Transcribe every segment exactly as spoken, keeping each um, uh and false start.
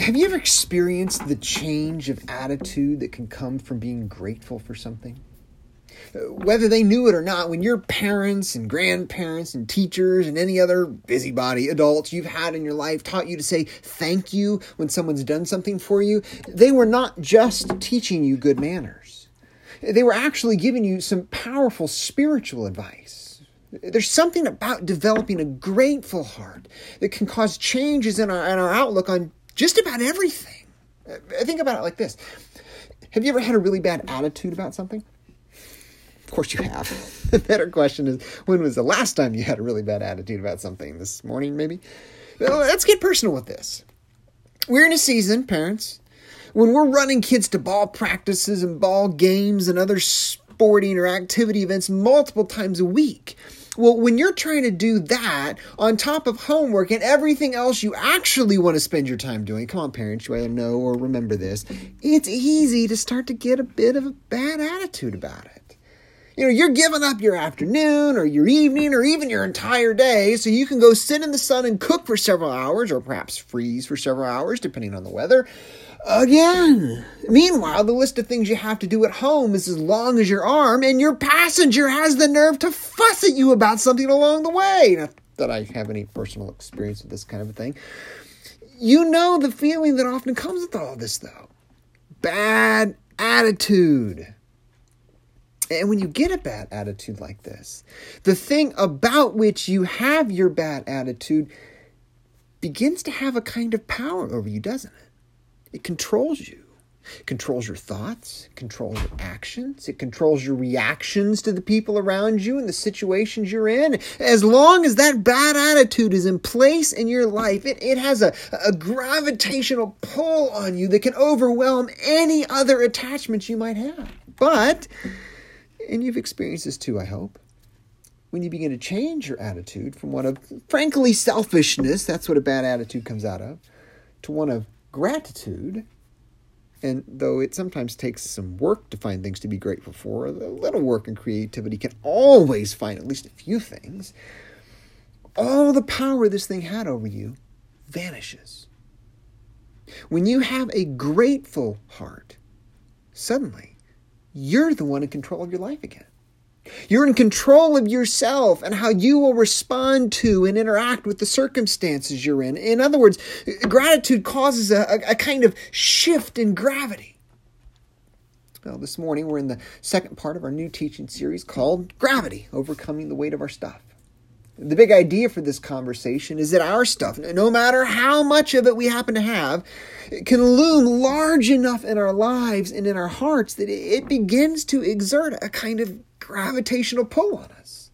Have you ever experienced the change of attitude that can come from being grateful for something? Whether they knew it or not, when your parents and grandparents and teachers and any other busybody adults you've had in your life taught you to say thank you when someone's done something for you, they were not just teaching you good manners. They were actually giving you some powerful spiritual advice. There's something about developing a grateful heart that can cause changes in our, in our outlook on just about everything. Think about it like this. Have you ever had a really bad attitude about something? Of course you have. The better question is, when was the last time you had a really bad attitude about something? This morning, maybe? Well, let's get personal with this. We're in a season, parents, when we're running kids to ball practices and ball games and other sporting or activity events multiple times a week. Well, when you're trying to do that on top of homework and everything else you actually want to spend your time doing, come on, parents, you either know or remember this, it's easy to start to get a bit of a bad attitude about it. You know, you're giving up your afternoon or your evening or even your entire day so you can go sit in the sun and cook for several hours or perhaps freeze for several hours, depending on the weather. Again. Meanwhile, the list of things you have to do at home is as long as your arm, and your passenger has the nerve to fuss at you about something along the way. Not that I have any personal experience with this kind of a thing. You know the feeling that often comes with all this, though. Bad attitude. And when you get a bad attitude like this, the thing about which you have your bad attitude begins to have a kind of power over you, doesn't it? It controls you. It controls your thoughts. It controls your actions. It controls your reactions to the people around you and the situations you're in. As long as that bad attitude is in place in your life, it, it has a, a gravitational pull on you that can overwhelm any other attachments you might have. But, and you've experienced this too, I hope, when you begin to change your attitude from one of, frankly, selfishness, that's what a bad attitude comes out of, to one of gratitude, and though it sometimes takes some work to find things to be grateful for, a little work and creativity can always find at least a few things, all the power this thing had over you vanishes. When you have a grateful heart, suddenly you're the one in control of your life again. You're in control of yourself and how you will respond to and interact with the circumstances you're in. In other words, gratitude causes a, a, a kind of shift in gravity. Well, this morning we're in the second part of our new teaching series called Gravity, Overcoming the Weight of Our Stuff. The big idea for this conversation is that our stuff, no matter how much of it we happen to have, can loom large enough in our lives and in our hearts that it begins to exert a kind of gravitational pull on us.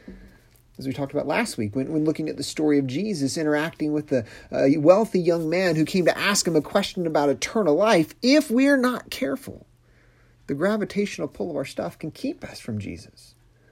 As we talked about last week, when, when looking at the story of Jesus interacting with the uh, wealthy young man who came to ask him a question about eternal life, if we're not careful, the gravitational pull of our stuff can keep us from Jesus.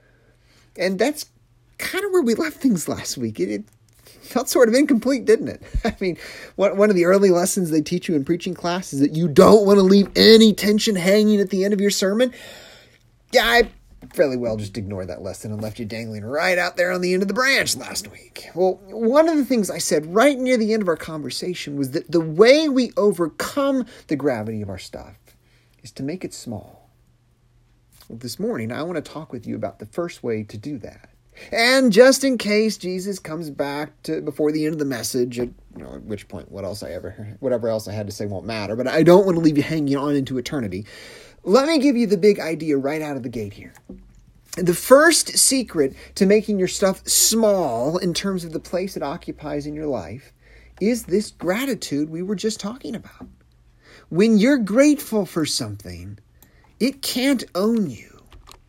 And that's kind of where we left things last week. It, it felt sort of incomplete, didn't it? I mean, one, one of the early lessons they teach you in preaching class is that you don't want to leave any tension hanging at the end of your sermon. Yeah, I fairly well just ignored that lesson and left you dangling right out there on the end of the branch last week. Well, one of the things I said right near the end of our conversation was that the way we overcome the gravity of our stuff is to make it small. Well, this morning, I want to talk with you about the first way to do that. And just in case Jesus comes back to before the end of the message, at, you know, at which point what else I ever, whatever else I had to say won't matter, but I don't want to leave you hanging on into eternity. Let me give you the big idea right out of the gate here. The first secret to making your stuff small in terms of the place it occupies in your life is this gratitude we were just talking about. When you're grateful for something, it can't own you.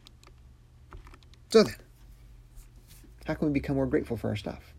So then, how can we become more grateful for our stuff?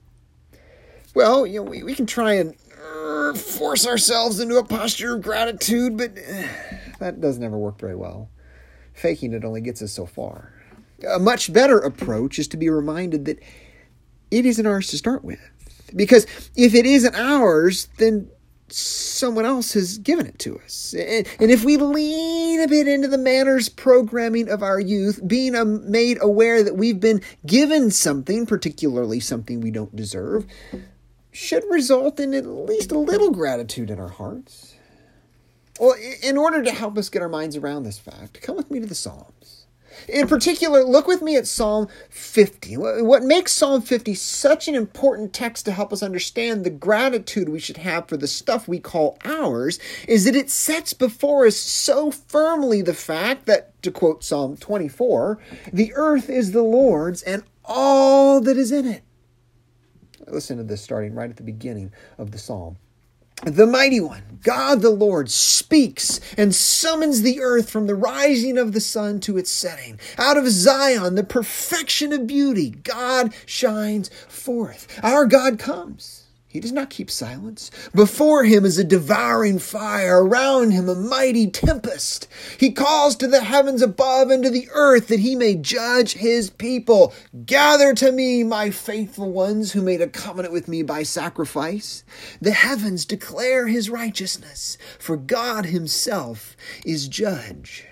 Well, you know, we, we can try and uh, force ourselves into a posture of gratitude, but uh, that doesn't ever work very well. Faking it only gets us so far. A much better approach is to be reminded that it isn't ours to start with. Because if it isn't ours, then someone else has given it to us. And if we lean a bit into the manners programming of our youth, being made aware that we've been given something, particularly something we don't deserve, should result in at least a little gratitude in our hearts. Well, in order to help us get our minds around this fact, come with me to the Psalms. In particular, look with me at Psalm fifty. What makes Psalm fifty such an important text to help us understand the gratitude we should have for the stuff we call ours is that it sets before us so firmly the fact that, to quote Psalm twenty-four, the earth is the Lord's and all that is in it. Listen to this starting right at the beginning of the psalm. The Mighty One, God the Lord, speaks and summons the earth from the rising of the sun to its setting. Out of Zion, the perfection of beauty, God shines forth. Our God comes. He does not keep silence. Before him is a devouring fire, around him a mighty tempest. He calls to the heavens above and to the earth that he may judge his people. Gather to me, my faithful ones who made a covenant with me by sacrifice. The heavens declare his righteousness, for God himself is judge.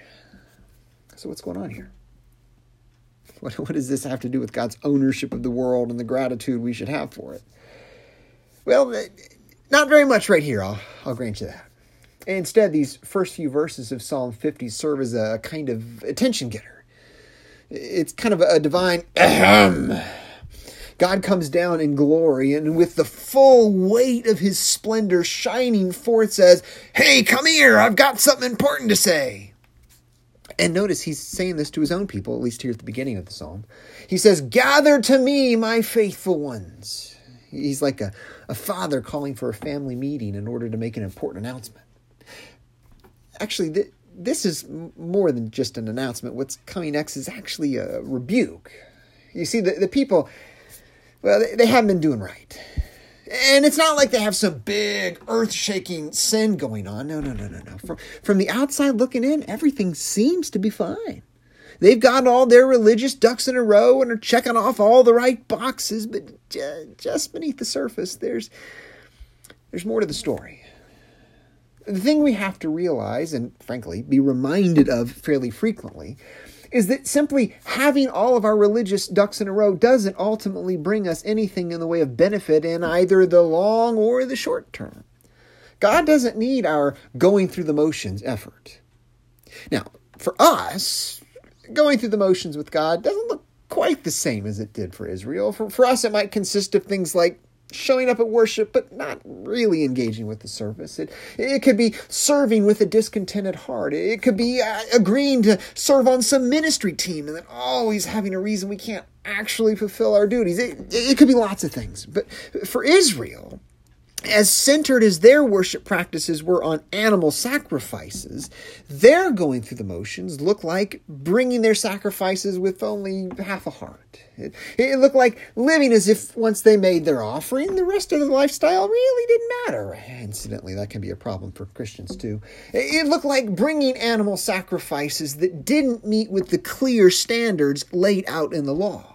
So what's going on here? What, what does this have to do with God's ownership of the world and the gratitude we should have for it? Well, not very much right here, I'll, I'll grant you that. Instead, these first few verses of Psalm fifty serve as a kind of attention getter. It's kind of a divine ahem. God comes down in glory and with the full weight of his splendor shining forth says, "Hey, come here, I've got something important to say." And notice he's saying this to his own people, at least here at the beginning of the psalm. He says, "Gather to me, my faithful ones." He's like a, a father calling for a family meeting in order to make an important announcement. Actually, th- this is more than just an announcement. What's coming next is actually a rebuke. You see, the, the people, well, they, they haven't been doing right. And it's not like they have some big earth-shaking sin going on. No, no, no, no, no. From, from the outside looking in, everything seems to be fine. They've got all their religious ducks in a row and are checking off all the right boxes, but just beneath the surface, there's there's more to the story. The thing we have to realize, and frankly, be reminded of fairly frequently, is that simply having all of our religious ducks in a row doesn't ultimately bring us anything in the way of benefit in either the long or the short term. God doesn't need our going through the motions effort. Now, for us, going through the motions with God doesn't look quite the same as it did for Israel. For, for us, it might consist of things like showing up at worship, but not really engaging with the service. It, it could be serving with a discontented heart. It could be uh, agreeing to serve on some ministry team and then always having a reason we can't actually fulfill our duties. It, it could be lots of things. But for Israel, as centered as their worship practices were on animal sacrifices, their going through the motions looked like bringing their sacrifices with only half a heart. It, it looked like living as if once they made their offering, the rest of the lifestyle really didn't matter. Incidentally, that can be a problem for Christians too. It looked like bringing animal sacrifices that didn't meet with the clear standards laid out in the law.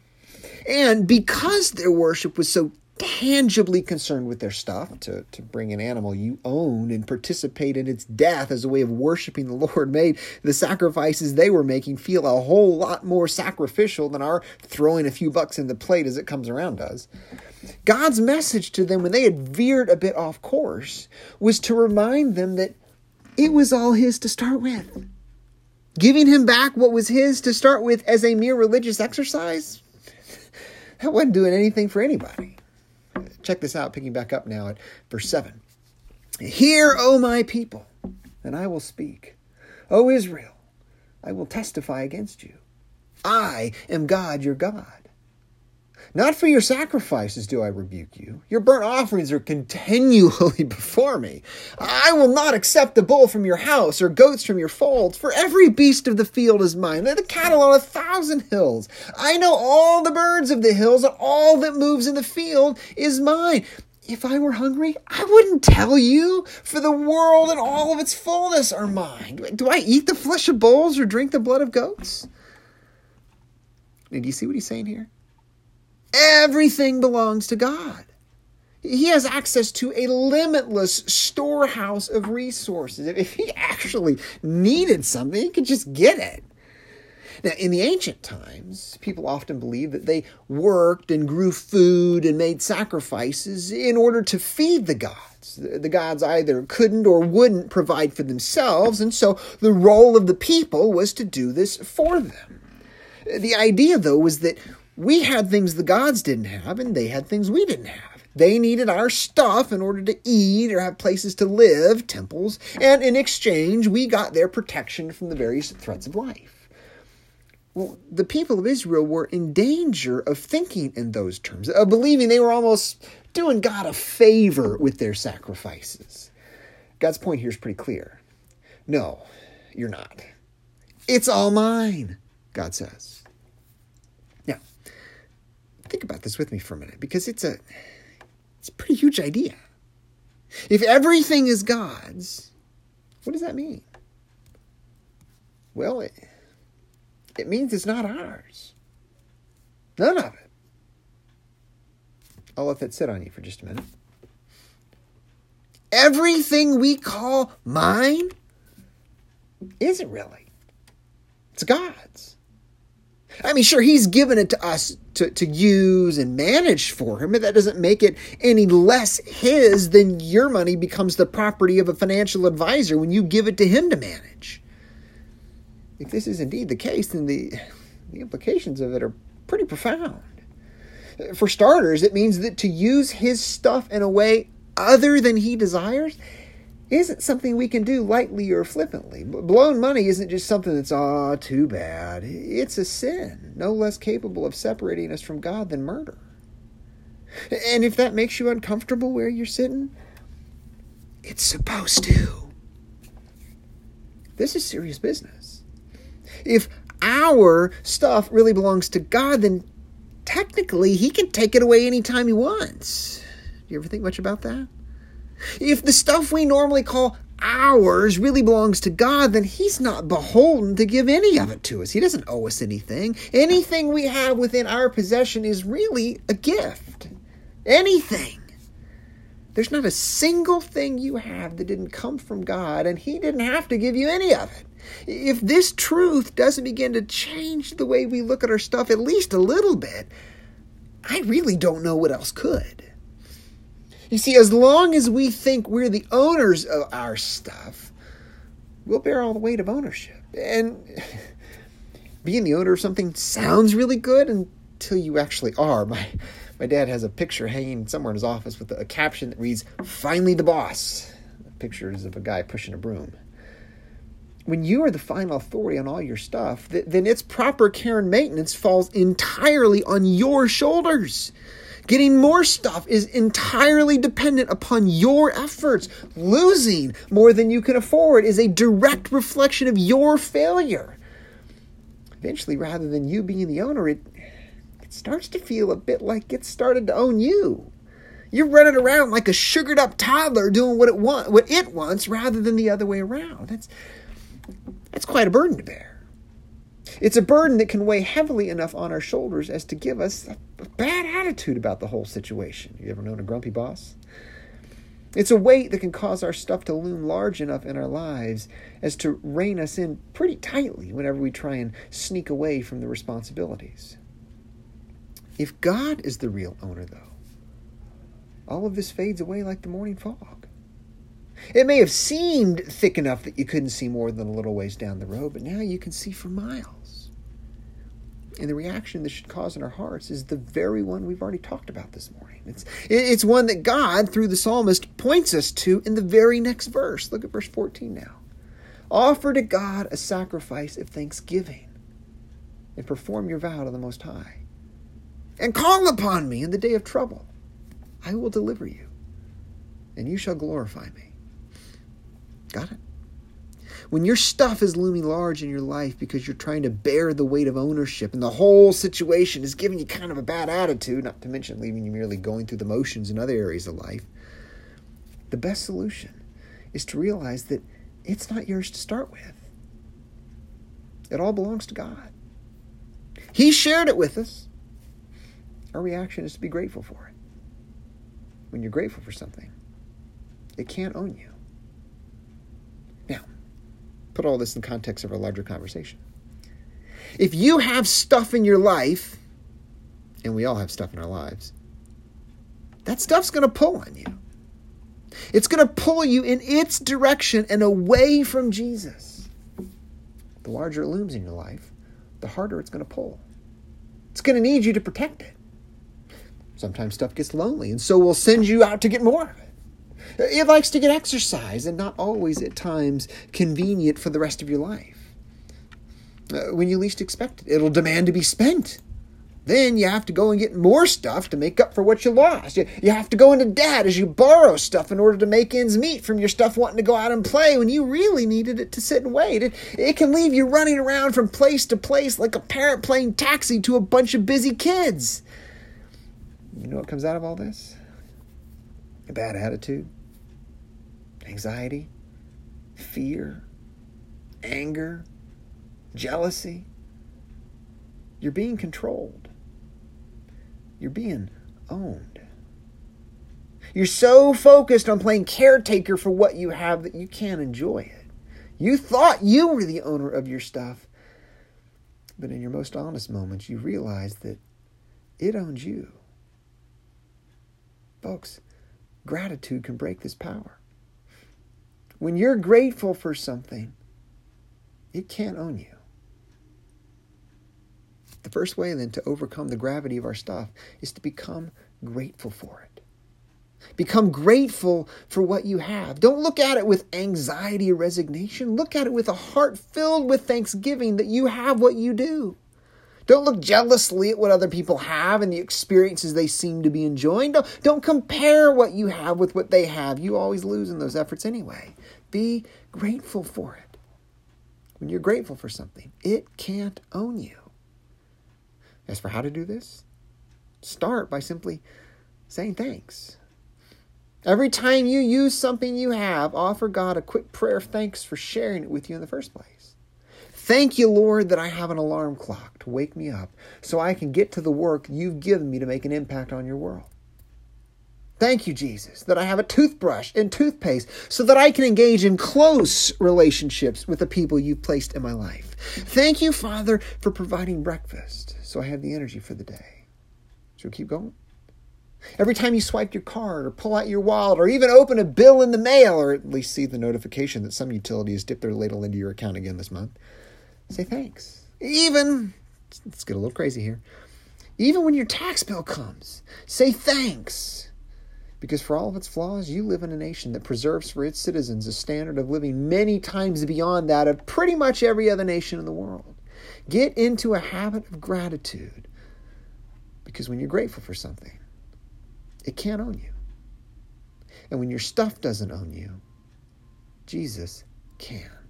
And because their worship was so tangibly concerned with their stuff, to, to bring an animal you owned and participate in its death as a way of worshiping the Lord made the sacrifices they were making feel a whole lot more sacrificial than our throwing a few bucks in the plate as it comes around does. God's message to them when they had veered a bit off course was to remind them that it was all his to start with. Giving him back what was his to start with as a mere religious exercise, that wasn't doing anything for anybody. Check this out, picking back up now at verse seven. "Hear, O my people, and I will speak. O Israel, I will testify against you. I am God, your God. Not for your sacrifices do I rebuke you. Your burnt offerings are continually before me. I will not accept the bull from your house or goats from your folds, for every beast of the field is mine, and the cattle on a thousand hills. I know all the birds of the hills, and all that moves in the field is mine. If I were hungry, I wouldn't tell you, for the world and all of its fullness are mine. Do I eat the flesh of bulls or drink the blood of goats?" And do you see what he's saying here? Everything belongs to God. He has access to a limitless storehouse of resources. If he actually needed something, he could just get it. Now, in the ancient times, people often believed that they worked and grew food and made sacrifices in order to feed the gods. The gods either couldn't or wouldn't provide for themselves, and so the role of the people was to do this for them. The idea, though, was that we had things the gods didn't have, and they had things we didn't have. They needed our stuff in order to eat or have places to live, temples, and in exchange, we got their protection from the various threats of life. Well, the people of Israel were in danger of thinking in those terms, of believing they were almost doing God a favor with their sacrifices. God's point here is pretty clear. No, you're not. It's all mine, God says. Now, think about this with me for a minute, because it's a... It's a pretty huge idea. If everything is God's, what does that mean? Well, it, it means it's not ours. None of it. I'll let that sit on you for just a minute. Everything we call mine isn't really. It's God's. I mean, sure, he's given it to us to, to use and manage for him, but that doesn't make it any less his than your money becomes the property of a financial advisor when you give it to him to manage. If this is indeed the case, then the, the implications of it are pretty profound. For starters, it means that to use his stuff in a way other than he desires isn't something we can do lightly or flippantly. Blown money isn't just something that's, ah, oh, too bad. It's a sin, no less capable of separating us from God than murder. And if that makes you uncomfortable where you're sitting, it's supposed to. This is serious business. If our stuff really belongs to God, then technically he can take it away anytime he wants. Do you ever think much about that? If the stuff we normally call ours really belongs to God, then he's not beholden to give any of it to us. He doesn't owe us anything. Anything we have within our possession is really a gift. Anything. There's not a single thing you have that didn't come from God, and he didn't have to give you any of it. If this truth doesn't begin to change the way we look at our stuff at least a little bit, I really don't know what else could. You see, as long as we think we're the owners of our stuff, we'll bear all the weight of ownership. And being the owner of something sounds really good until you actually are. My my dad has a picture hanging somewhere in his office with a caption that reads, "Finally the boss." The picture is of a guy pushing a broom. When you are the final authority on all your stuff, then its proper care and maintenance falls entirely on your shoulders. Getting more stuff is entirely dependent upon your efforts. Losing more than you can afford is a direct reflection of your failure. Eventually, rather than you being the owner, it, it starts to feel a bit like it's started to own you. You're running around like a sugared-up toddler doing what it want, what it wants rather than the other way around. That's, that's quite a burden to bear. It's a burden that can weigh heavily enough on our shoulders as to give us a, a bad attitude about the whole situation. You ever known a grumpy boss? It's a weight that can cause our stuff to loom large enough in our lives as to rein us in pretty tightly whenever we try and sneak away from the responsibilities. If God is the real owner, though, all of this fades away like the morning fog. It may have seemed thick enough that you couldn't see more than a little ways down the road, but now you can see for miles. And the reaction this should cause in our hearts is the very one we've already talked about this morning. It's, it's one that God, through the psalmist, points us to in the very next verse. Look at verse fourteen now. Offer to God a sacrifice of thanksgiving and perform your vow to the Most High. And call upon me in the day of trouble. I will deliver you, and you shall glorify me. Got it? When your stuff is looming large in your life because you're trying to bear the weight of ownership and the whole situation is giving you kind of a bad attitude, not to mention leaving you merely going through the motions in other areas of life, the best solution is to realize that it's not yours to start with. It all belongs to God. He shared it with us. Our reaction is to be grateful for it. When you're grateful for something, it can't own you. Now, put all this in context of our larger conversation. If you have stuff in your life, and we all have stuff in our lives, that stuff's going to pull on you. It's going to pull you in its direction and away from Jesus. The larger it looms in your life, the harder it's going to pull. It's going to need you to protect it. Sometimes stuff gets lonely, and so we'll send you out to get more of it. It likes to get exercise, and not always at times convenient for the rest of your life. Uh, when you least expect it, it'll demand to be spent. Then you have to go and get more stuff to make up for what you lost. You, you have to go into debt as you borrow stuff in order to make ends meet from your stuff wanting to go out and play when you really needed it to sit and wait. It, it can leave you running around from place to place like a parent playing taxi to a bunch of busy kids. You know what comes out of all this? A bad attitude, anxiety, fear, anger, jealousy. You're being controlled. You're being owned. You're so focused on playing caretaker for what you have that you can't enjoy it. You thought you were the owner of your stuff, but in your most honest moments, you realize that it owns you. Folks, gratitude can break this power. When you're grateful for something, it can't own you. The first way then to overcome the gravity of our stuff is to become grateful for it. Become grateful for what you have. Don't look at it with anxiety or resignation. Look at it with a heart filled with thanksgiving that you have what you do. Don't look jealously at what other people have and the experiences they seem to be enjoying. Don't, don't compare what you have with what they have. You always lose in those efforts anyway. Be grateful for it. When you're grateful for something, it can't own you. As for how to do this, start by simply saying thanks. Every time you use something you have, offer God a quick prayer of thanks for sharing it with you in the first place. Thank you, Lord, that I have an alarm clock to wake me up so I can get to the work you've given me to make an impact on your world. Thank you, Jesus, that I have a toothbrush and toothpaste so that I can engage in close relationships with the people you've placed in my life. Thank you, Father, for providing breakfast so I have the energy for the day. Should we keep going? Every time you swipe your card or pull out your wallet or even open a bill in the mail or at least see the notification that some utility has dipped their ladle into your account again this month, say thanks. Even, let's get a little crazy here, even when your tax bill comes, say thanks. Because for all of its flaws, you live in a nation that preserves for its citizens a standard of living many times beyond that of pretty much every other nation in the world. Get into a habit of gratitude. Because when you're grateful for something, it can't own you. And when your stuff doesn't own you, Jesus can.